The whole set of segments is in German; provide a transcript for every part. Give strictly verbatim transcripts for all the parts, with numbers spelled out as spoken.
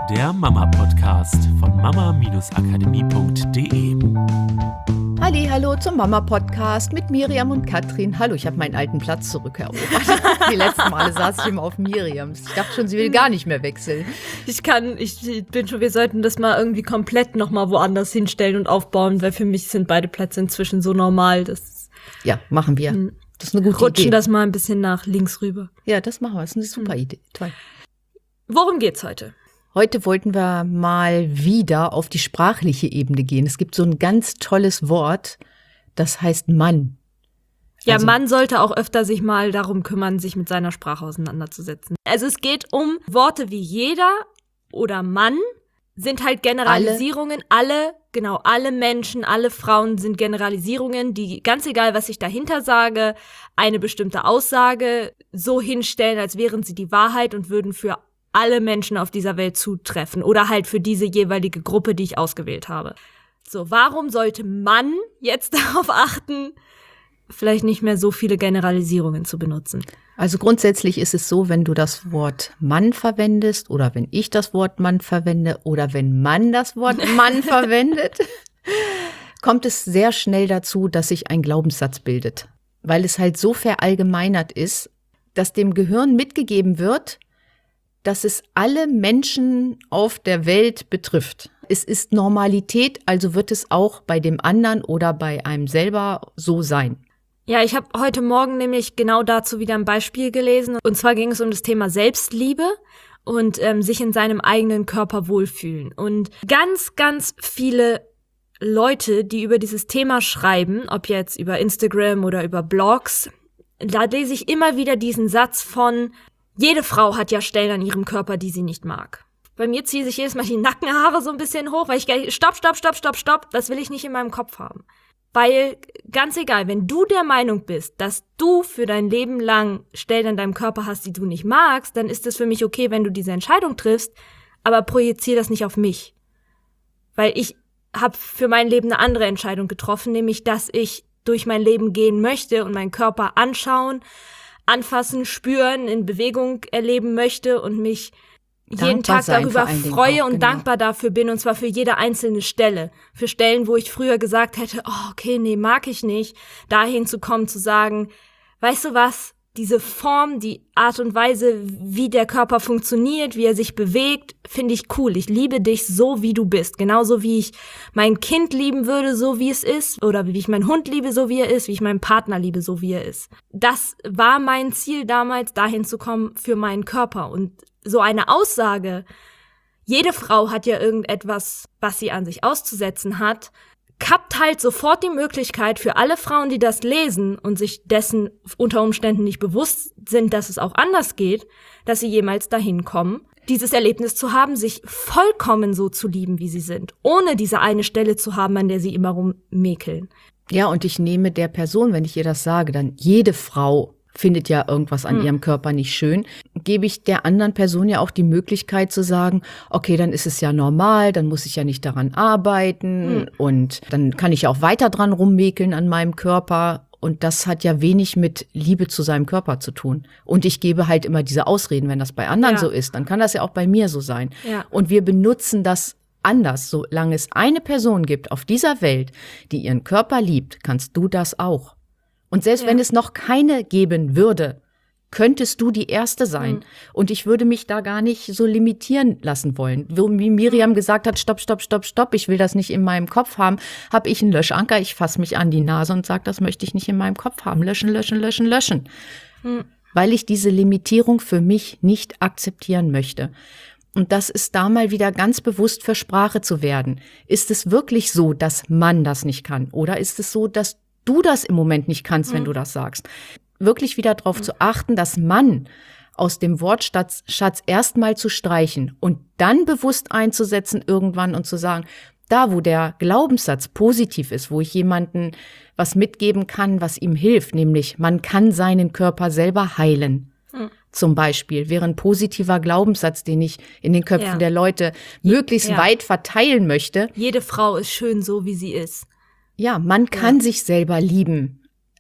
der Mama-Podcast von mama-akademie punkt de. Halli, hallo zum Mama-Podcast mit Miriam und Katrin. Hallo, ich habe meinen alten Platz zurückerobert. Die letzten Male saß ich immer auf Miriams. Ich dachte schon, sie will gar nicht mehr wechseln. Ich kann, ich bin schon, wir sollten das mal irgendwie komplett nochmal woanders hinstellen und aufbauen, weil für mich sind beide Plätze inzwischen so normal, dass Ja, machen wir. Das ist eine gute rutschen Idee. das mal ein bisschen nach links rüber. Ja, das machen wir. Das ist eine super Hm. Idee. Toll. Worum geht's heute? Heute wollten wir mal wieder auf die sprachliche Ebene gehen. Es gibt so ein ganz tolles Wort, das heißt Mann. Ja, Also- man sollte auch öfter sich mal darum kümmern, sich mit seiner Sprache auseinanderzusetzen. Also es geht um Worte wie jeder oder Mann, sind halt Generalisierungen. Alle, alle genau, alle Menschen, alle Frauen sind Generalisierungen, die, ganz egal, was ich dahinter sage, eine bestimmte Aussage so hinstellen, als wären sie die Wahrheit und würden für alle Menschen auf dieser Welt zutreffen oder halt für diese jeweilige Gruppe, die ich ausgewählt habe. So, warum sollte man jetzt darauf achten, vielleicht nicht mehr so viele Generalisierungen zu benutzen? Also grundsätzlich ist es so, wenn du das Wort Mann verwendest oder wenn ich das Wort Mann verwende oder wenn man das Wort Mann verwendet, kommt es sehr schnell dazu, dass sich ein Glaubenssatz bildet. Weil es halt so verallgemeinert ist, dass dem Gehirn mitgegeben wird, dass es alle Menschen auf der Welt betrifft. Es ist Normalität, also wird es auch bei dem anderen oder bei einem selber so sein. Ja, ich habe heute Morgen nämlich genau dazu wieder ein Beispiel gelesen. Und zwar ging es um das Thema Selbstliebe und ähm, sich in seinem eigenen Körper wohlfühlen. Und ganz, ganz viele Leute, die über dieses Thema schreiben, ob jetzt über Instagram oder über Blogs, da lese ich immer wieder diesen Satz von: Jede Frau hat ja Stellen an ihrem Körper, die sie nicht mag. Bei mir ziehen sich jedes Mal die Nackenhaare so ein bisschen hoch, weil ich gleich, stopp, stopp, stopp, stopp, stopp, das will ich nicht in meinem Kopf haben. Weil, ganz egal, wenn du der Meinung bist, dass du für dein Leben lang Stellen an deinem Körper hast, die du nicht magst, dann ist es für mich okay, wenn du diese Entscheidung triffst, aber projizier das nicht auf mich. Weil ich habe für mein Leben eine andere Entscheidung getroffen, nämlich, dass ich durch mein Leben gehen möchte und meinen Körper anschauen, anfassen, spüren, in Bewegung erleben möchte und mich jeden Dankbar Tag sein darüber vor allen Dingen freue auch, und genau. dankbar dafür bin, und zwar für jede einzelne Stelle. Für Stellen, wo ich früher gesagt hätte, oh, okay, nee, mag ich nicht, dahin zu kommen, zu sagen, weißt du was, diese Form, die Art und Weise, wie der Körper funktioniert, wie er sich bewegt, finde ich cool. Ich liebe dich so, wie du bist. Genauso wie ich mein Kind lieben würde, so wie es ist. Oder wie ich meinen Hund liebe, so wie er ist. Wie ich meinen Partner liebe, so wie er ist. Das war mein Ziel damals, dahin zu kommen für meinen Körper. Und so eine Aussage, jede Frau hat ja irgendetwas, was sie an sich auszusetzen hat, kappt halt sofort die Möglichkeit für alle Frauen, die das lesen und sich dessen unter Umständen nicht bewusst sind, dass es auch anders geht, dass sie jemals dahin kommen, dieses Erlebnis zu haben, sich vollkommen so zu lieben, wie sie sind, ohne diese eine Stelle zu haben, an der sie immer rummäkeln. Ja, und ich nehme der Person, wenn ich ihr das sage, dann jede Frau findet ja irgendwas an Hm. ihrem Körper nicht schön, gebe ich der anderen Person ja auch die Möglichkeit zu sagen, okay, dann ist es ja normal, dann muss ich ja nicht daran arbeiten Hm. und dann kann ich ja auch weiter dran rummäkeln an meinem Körper. Und das hat ja wenig mit Liebe zu seinem Körper zu tun. Und ich gebe halt immer diese Ausreden, wenn das bei anderen Ja. so ist, dann kann das ja auch bei mir so sein. Ja. Und wir benutzen das anders. Solange es eine Person gibt auf dieser Welt, die ihren Körper liebt, kannst du das auch. Und selbst Ja. wenn es noch keine geben würde, könntest du die Erste sein. Mhm. Und ich würde mich da gar nicht so limitieren lassen wollen. Wie Miriam gesagt hat, stopp, stopp, stopp, stopp, ich will das nicht in meinem Kopf haben, habe ich einen Löschanker, ich fasse mich an die Nase und sage, das möchte ich nicht in meinem Kopf haben. Löschen, löschen, löschen, löschen. Mhm. Weil ich diese Limitierung für mich nicht akzeptieren möchte. Und das ist da mal wieder ganz bewusst für Sprache zu werden. Ist es wirklich so, dass man das nicht kann? Oder ist es so, dass du das im Moment nicht kannst, wenn Mhm. du das sagst? Wirklich wieder darauf mhm. zu achten, dass Mann aus dem Wortschatz Schatz erstmal zu streichen und dann bewusst einzusetzen irgendwann und zu sagen, da wo der Glaubenssatz positiv ist, wo ich jemanden was mitgeben kann, was ihm hilft, nämlich man kann seinen Körper selber heilen. Mhm. Zum Beispiel wäre ein positiver Glaubenssatz, den ich in den Köpfen Ja. der Leute möglichst Ja. weit verteilen möchte. Jede Frau ist schön so, wie sie ist. Ja, man kann Ja. sich selber lieben.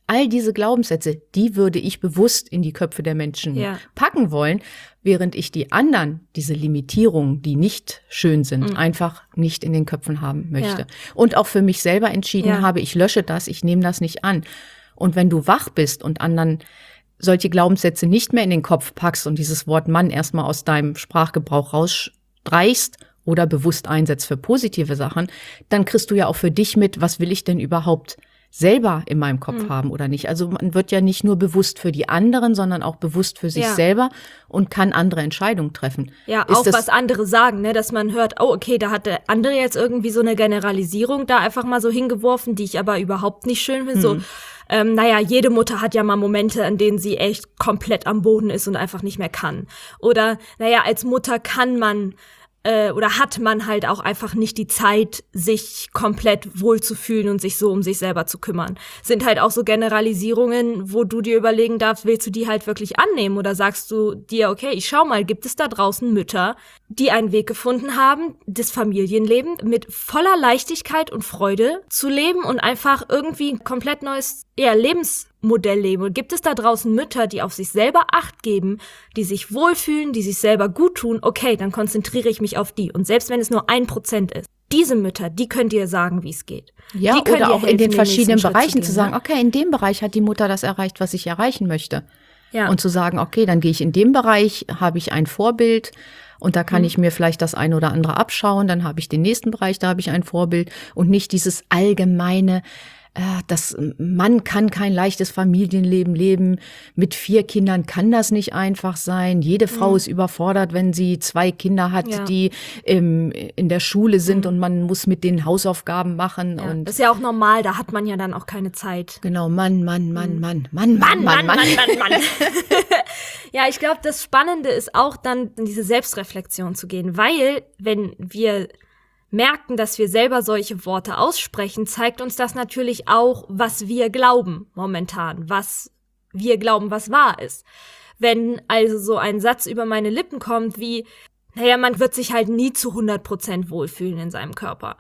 All diese Glaubenssätze, die würde ich bewusst in die Köpfe der Menschen ja. packen wollen, während ich die anderen, diese Limitierungen, die nicht schön sind, mhm. einfach nicht in den Köpfen haben möchte. Ja. Und auch für mich selber entschieden ja. habe, ich lösche das, ich nehme das nicht an. Und wenn du wach bist und anderen solche Glaubenssätze nicht mehr in den Kopf packst und dieses Wort Mann erstmal aus deinem Sprachgebrauch rausstreichst oder bewusst einsetzt für positive Sachen, dann kriegst du ja auch für dich mit, was will ich denn überhaupt selber in meinem Kopf mhm. haben oder nicht. Also man wird ja nicht nur bewusst für die anderen, sondern auch bewusst für sich ja. selber und kann andere Entscheidungen treffen. Ja, Ist auch was andere sagen, ne, dass man hört, oh okay, da hat der andere jetzt irgendwie so eine Generalisierung da einfach mal so hingeworfen, die ich aber überhaupt nicht schön finde. Mhm. So, ähm, naja, jede Mutter hat ja mal Momente, an denen sie echt komplett am Boden ist und einfach nicht mehr kann. Oder, naja, als Mutter kann man oder hat man halt auch einfach nicht die Zeit, sich komplett wohlzufühlen und sich so um sich selber zu kümmern. Sind halt auch so Generalisierungen, wo du dir überlegen darfst, willst du die halt wirklich annehmen oder sagst du dir, okay, ich schau mal, gibt es da draußen Mütter, die einen Weg gefunden haben, das Familienleben mit voller Leichtigkeit und Freude zu leben und einfach irgendwie ein komplett neues ja, Lebensmodell leben. Und gibt es da draußen Mütter, die auf sich selber Acht geben, die sich wohlfühlen, die sich selber gut tun? Okay, dann konzentriere ich mich auf die. Und selbst wenn es nur ein Prozent ist, diese Mütter, die könnt ihr sagen, wie es geht. Ja, die oder auch helfen, in den verschiedenen Bereichen zu, zu sagen, okay, in dem Bereich hat die Mutter das erreicht, was ich erreichen möchte. Ja. Und zu sagen, okay, dann gehe ich in dem Bereich, habe ich ein Vorbild und da kann mhm. ich mir vielleicht das eine oder andere abschauen, dann habe ich den nächsten Bereich, da habe ich ein Vorbild und nicht dieses allgemeine, das Mann kann kein leichtes Familienleben leben. Mit vier Kindern kann das nicht einfach sein. Jede Frau mhm. ist überfordert, wenn sie zwei Kinder hat, ja. die im, in der Schule sind mhm. und man muss mit denen Hausaufgaben machen. Ja, und das ist ja auch normal, da hat man ja dann auch keine Zeit. Genau, Mann, Mann, Mann, mhm. Mann, Mann, Mann, Mann, Mann, Mann, Mann, Mann. Mann. Ja, ich glaube, das Spannende ist auch dann in diese Selbstreflexion zu gehen, weil wenn wir merken, dass wir selber solche Worte aussprechen, zeigt uns das natürlich auch, was wir glauben momentan, was wir glauben, was wahr ist. Wenn also so ein Satz über meine Lippen kommt wie, naja, man wird sich halt nie zu hundert Prozent wohlfühlen in seinem Körper,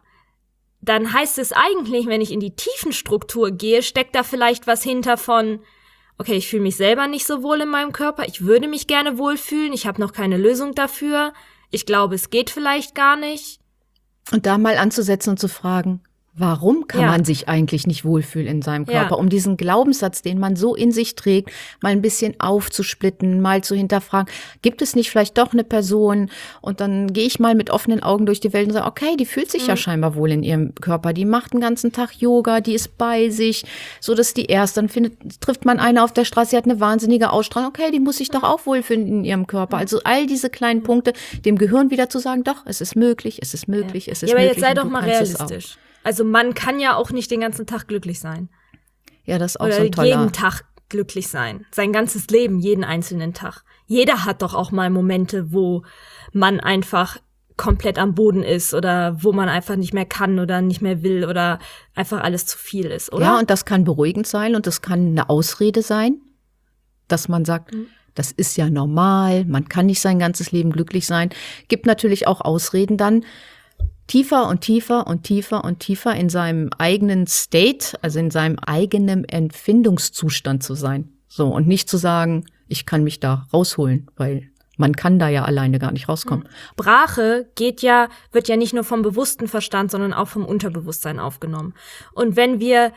dann heißt es eigentlich, wenn ich in die Tiefenstruktur gehe, steckt da vielleicht was hinter von, okay, ich fühle mich selber nicht so wohl in meinem Körper, ich würde mich gerne wohlfühlen, ich habe noch keine Lösung dafür, ich glaube, es geht vielleicht gar nicht. Und da mal anzusetzen und zu fragen, warum kann ja. man sich eigentlich nicht wohlfühlen in seinem Körper? Ja. Um diesen Glaubenssatz, den man so in sich trägt, mal ein bisschen aufzusplitten, mal zu hinterfragen, gibt es nicht vielleicht doch eine Person? Und dann gehe ich mal mit offenen Augen durch die Welt und sage, okay, die fühlt sich mhm. ja scheinbar wohl in ihrem Körper. Die macht den ganzen Tag Yoga, die ist bei sich. So, das ist die erste. Dann findet, trifft man eine auf der Straße, die hat eine wahnsinnige Ausstrahlung. Okay, die muss sich doch auch wohlfühlen in ihrem Körper. Also all diese kleinen Punkte, dem Gehirn wieder zu sagen, doch, es ist möglich, es ist möglich, ja. es ist ja, aber möglich. jetzt sei doch mal realistisch. Also man kann ja auch nicht den ganzen Tag glücklich sein. Ja, das ist auch Oder so ein toller. jeden Tag glücklich sein. Sein ganzes Leben, jeden einzelnen Tag. Jeder hat doch auch mal Momente, wo man einfach komplett am Boden ist oder wo man einfach nicht mehr kann oder nicht mehr will oder einfach alles zu viel ist, oder? Ja, und das kann beruhigend sein und das kann eine Ausrede sein, dass man sagt, mhm. das ist ja normal, man kann nicht sein ganzes Leben glücklich sein. Gibt natürlich auch Ausreden dann, tiefer und tiefer und tiefer und tiefer in seinem eigenen State, also in seinem eigenen Empfindungszustand zu sein. So, und nicht zu sagen, ich kann mich da rausholen, weil man kann da ja alleine gar nicht rauskommen. Sprache geht ja, wird ja nicht nur vom bewussten Verstand, sondern auch vom Unterbewusstsein aufgenommen. Und wenn wir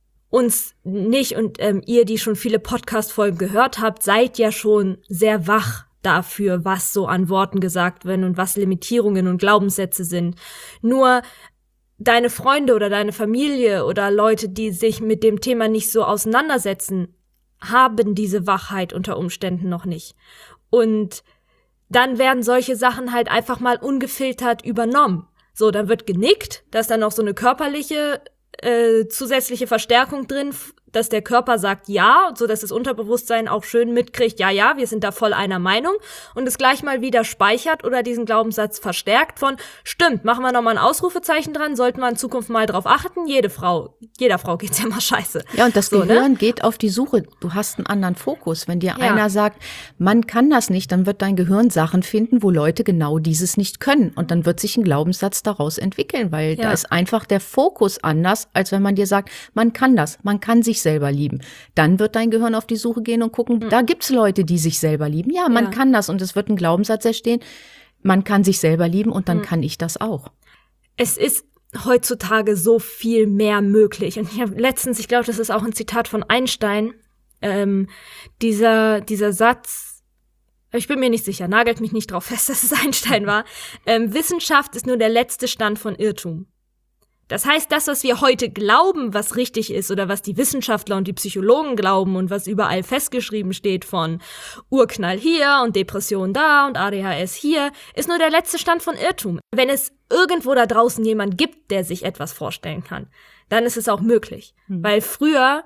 uns nicht, und ähm, ihr, die schon viele Podcast-Folgen gehört habt, seid ja schon sehr wach dafür, was so an Worten gesagt werden und was Limitierungen und Glaubenssätze sind. Nur deine Freunde oder deine Familie oder Leute, die sich mit dem Thema nicht so auseinandersetzen, haben diese Wachheit unter Umständen noch nicht. Und dann werden solche Sachen halt einfach mal ungefiltert übernommen. So, dann wird genickt, da ist dann noch so eine körperliche äh, zusätzliche Verstärkung drin, dass der Körper sagt ja, so dass das Unterbewusstsein auch schön mitkriegt, ja, ja, wir sind da voll einer Meinung und es gleich mal wieder speichert oder diesen Glaubenssatz verstärkt von, stimmt, machen wir nochmal ein Ausrufezeichen dran, sollten wir in Zukunft mal drauf achten, jede Frau, jeder Frau geht's ja mal scheiße. Ja, und das so, Gehirn ne? geht auf die Suche, du hast einen anderen Fokus. Wenn dir Ja. einer sagt, man kann das nicht, dann wird dein Gehirn Sachen finden, wo Leute genau dieses nicht können. Und dann wird sich ein Glaubenssatz daraus entwickeln, weil Ja. da ist einfach der Fokus anders, als wenn man dir sagt, man kann das, man kann sich selber lieben. Dann wird dein Gehirn auf die Suche gehen und gucken, mhm. da gibt's Leute, die sich selber lieben. Ja, man ja. kann das und es wird ein Glaubenssatz entstehen. Man kann sich selber lieben und dann mhm. kann ich das auch. Es ist heutzutage so viel mehr möglich. Und ich habe letztens, ich glaube, das ist auch ein Zitat von Einstein, ähm, dieser, dieser Satz, ich bin mir nicht sicher, nagelt mich nicht drauf fest, dass es Einstein war, ähm, Wissenschaft ist nur der letzte Stand von Irrtum. Das heißt, das, was wir heute glauben, was richtig ist oder was die Wissenschaftler und die Psychologen glauben und was überall festgeschrieben steht von Urknall hier und Depression da und A D H S hier, ist nur der letzte Stand von Irrtum. Wenn es irgendwo da draußen jemand gibt, der sich etwas vorstellen kann, dann ist es auch möglich. Hm. Weil früher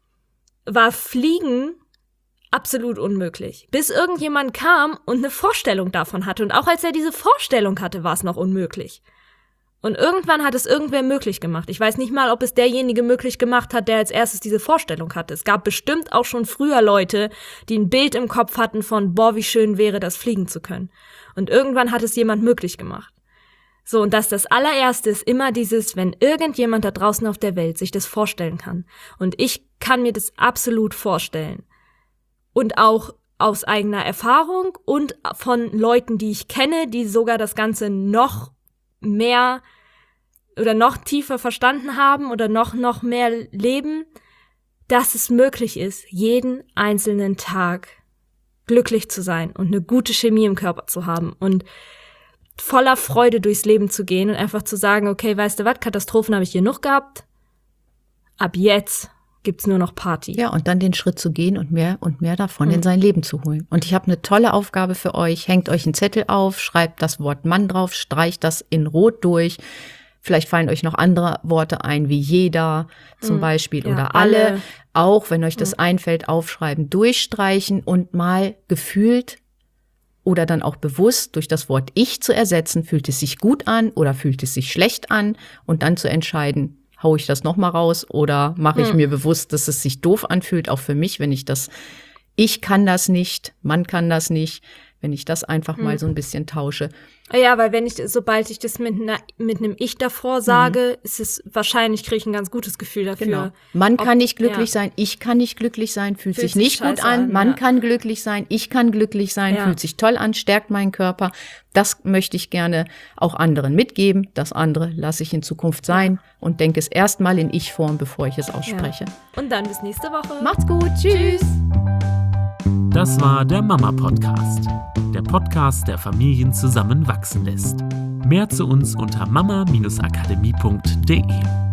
war Fliegen absolut unmöglich. Bis irgendjemand kam und eine Vorstellung davon hatte. Und auch als er diese Vorstellung hatte, war es noch unmöglich. Und irgendwann hat es irgendwer möglich gemacht. Ich weiß nicht mal, ob es derjenige möglich gemacht hat, der als erstes diese Vorstellung hatte. Es gab bestimmt auch schon früher Leute, die ein Bild im Kopf hatten von, boah, wie schön wäre das, fliegen zu können. Und irgendwann hat es jemand möglich gemacht. So, und dass das allererste ist immer dieses, wenn irgendjemand da draußen auf der Welt sich das vorstellen kann. Und ich kann mir das absolut vorstellen. Und auch aus eigener Erfahrung und von Leuten, die ich kenne, die sogar das Ganze noch mehr oder noch tiefer verstanden haben oder noch, noch mehr leben, dass es möglich ist, jeden einzelnen Tag glücklich zu sein und eine gute Chemie im Körper zu haben und voller Freude durchs Leben zu gehen und einfach zu sagen, okay, weißt du was, Katastrophen habe ich genug gehabt, ab jetzt gibt's nur noch Party. Ja, und dann den Schritt zu gehen und mehr und mehr davon mhm. in sein Leben zu holen. Und ich habe eine tolle Aufgabe für euch. Hängt euch einen Zettel auf, schreibt das Wort Mann drauf, streicht das in Rot durch. Vielleicht fallen euch noch andere Worte ein, wie jeder zum mhm. Beispiel ja, oder alle. alle. Auch wenn euch das mhm. einfällt, aufschreiben, durchstreichen und mal gefühlt oder dann auch bewusst durch das Wort Ich zu ersetzen, fühlt es sich gut an oder fühlt es sich schlecht an und dann zu entscheiden, hau ich das nochmal raus oder mache ich hm. mir bewusst, dass es sich doof anfühlt, auch für mich, wenn ich das, ich kann das nicht, man kann das nicht, wenn ich das einfach hm. mal so ein bisschen tausche. Ja, weil wenn ich, sobald ich das mit, einer, mit einem Ich davor sage, mhm. ist es wahrscheinlich, kriege ich ein ganz gutes Gefühl dafür. Genau. Man kann nicht glücklich ja. sein, ich kann nicht glücklich sein, fühlt, fühlt sich nicht gut an. an. Man ja. kann glücklich sein, ich kann glücklich sein, ja. fühlt sich toll an, stärkt meinen Körper. Das möchte ich gerne auch anderen mitgeben. Das andere lasse ich in Zukunft sein und denke es erstmal in Ich-Form, bevor ich es ausspreche. Ja. Und dann bis nächste Woche. Macht's gut. Tschüss. Das war der Mama-Podcast. Der Podcast, der Familien zusammenwachsen lässt. Mehr zu uns unter mama Bindestrich akademie punkt de.